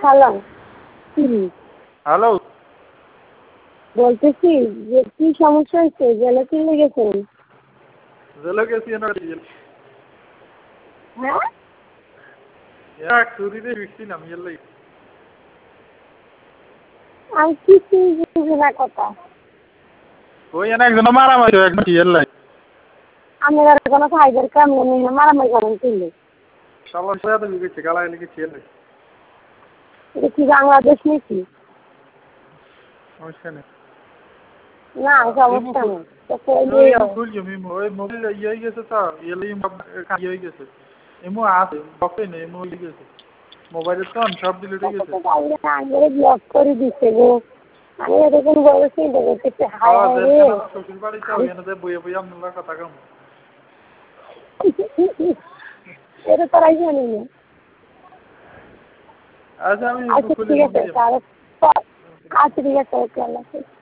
Hello hello বলতেছি যে কি সমস্যা হয়েছে জেলে কি লেগেছেন? জেলে গেছি না হ্যাঁ এক চুরিতে ফিরছিলাম এলাই আমি কিছুই বুঝি না কথা। ওই একজন মারামারি একদম এলাই আমি আর কোনো ফাইবার কাম নেই মারামারি করেন তুললে সবার সাথে গেছে গালা লিখেছি এলাই এটা কি বাংলাদেশ নাকি? সমস্যা নেই না সমস্যা নেই ওই মোবাইল ইয়ে গেছে তো এলাই ইয়ে গেছে এমু আছে বকে নেই এমু গেছে মোবাইলের তো সব ডিলিট হয়ে গেছে আগে ব্লক করে দিচ্ছে গো। আমি এরকম বলেছি দেখতে হাই শ্বশুর বাড়িতে এনে বইয়ে বইয়ে আপনার কথা কম এটা তারাই জানি না। আচ্ছা আমি আচ্ছা ঠিক আছে আচ্ছা ঠিক আছে ওকে আল্লাহ হাফেজ।